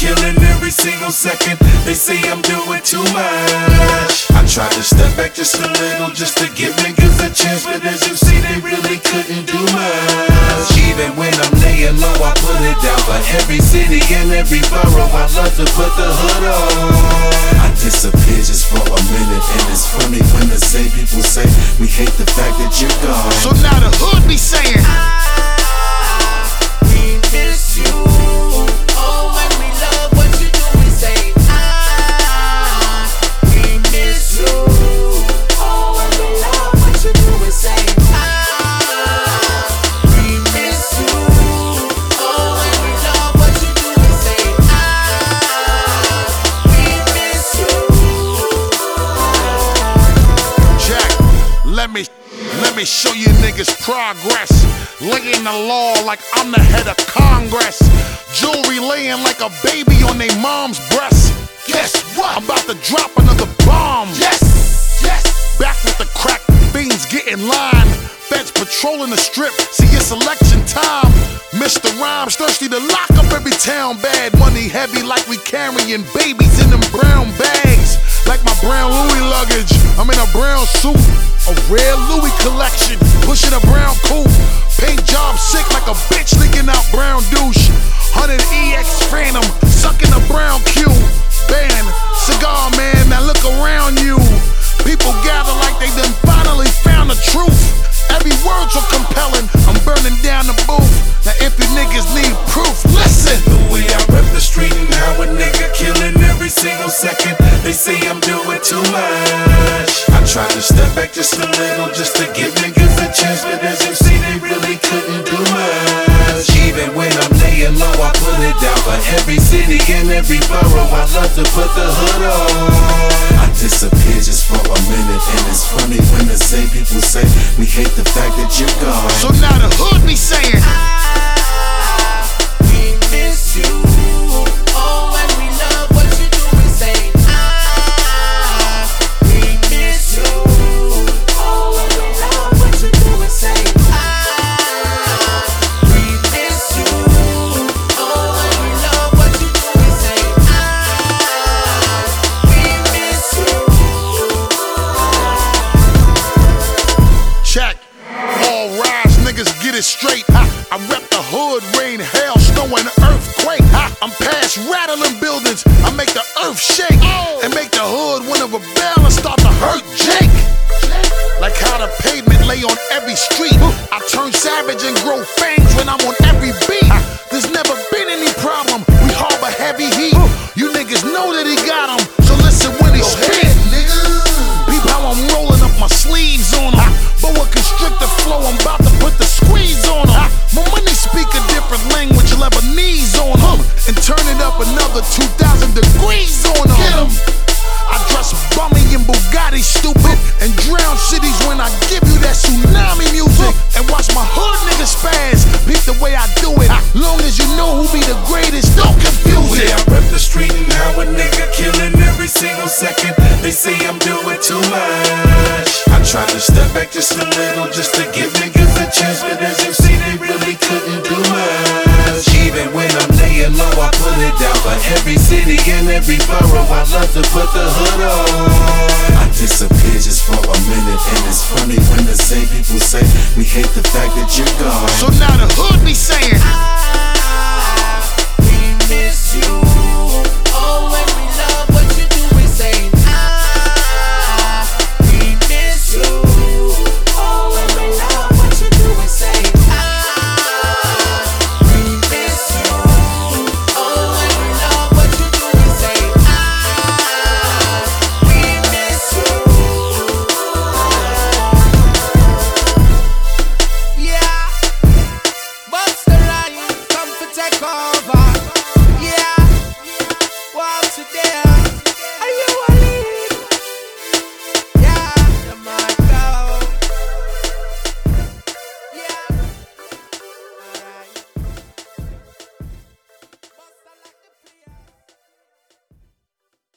killing every single second. They say I'm doing too much. I tried to step back just a little, just to give niggas a chance, but as you see, they really couldn't do much. Even when I'm laying low, I put it down for every city and every borough. I love to put the hood on. I disappear just for a minute, and it's funny when the same people say we hate the fact that you're gone. So now the hood be saying, we miss you. Oh, when we love what you do, we say, we miss you. Oh, when we love what you do, we say, we miss you. Oh, when we love what you do, we say, we miss you. Jack, let me show you niggas progress. Laying the law like I'm the head of Congress. Jewelry laying like a baby on their mom's breast. Guess what? I'm about to drop another bomb. Yes, yes. Back with the crack fiends getting line. Feds patrolling the strip, see it's election time. Mr. Rhymes thirsty to lock up every town. Bad money heavy like we carrying babies in them brown bags. Like my brown Louis luggage, I'm in a brown suit. A rare Louis collection, pushing a brown coupe. Paint job sick like a bitch leaking out brown douche. 100 EX Phantom, sucking a brown Q. Band, cigar man, now look around you. People gather like they done finally found the truth. Every word so compelling, I'm burning down the booth. Now if you niggas need proof, listen. The way I rep the street and how a nigga killing every single second. They say I'm doing too much. I tried to step back just a little, just to give niggas a chance, but as you see, they really couldn't do much. Even when I'm laying low, I put it down for every city and every borough. I love to put the hood on. I disappear just for a minute, and it's funny when the same people say we hate the fact that you're gone. So now the hood be saying, we miss you. Oh, when we love what you do, we say, we miss you. Oh, when we love what you do, we say, we miss you. Oh, when we love what you do, we say, we miss you. check. All rise, niggas get it straight. I rep the hood, rain, hail, snow, and earthquake. I'm past rattling buildings, I make the earth shake. And make the hood wanna rebel and start to hurt Jake. Like how the pavement lay on every street. I turn savage and grow fangs when I'm on every beat. There's never been any problem, we harbor heavy heat. You niggas know that he got him, so listen when he speak. Peep how I'm rolling up my sleeves on him. Boa constrictor flow, I'm about to put the squeeze on him. My money speak a different language, Lebanese on him. And turn it up another 2,000 degrees on him. I dress bummy and Bugatti stupid, and drown cities when I give you that tsunami music. And watch my hood niggas spaz, peep the way I do it. Long as you know who be the greatest, don't confuse it. Yeah, I rep the street and how a nigga killing every single second. They say I'm doing too much. I tried to step back just a little, just to give niggas a chance, but as you see, they really couldn't do much. Even when I'm laying low, I put it down for every city and every borough. I love to put the hood on. I disappear just for a minute, and it's funny when the same people say we hate the fact that you're gone. So now the hood be saying, We miss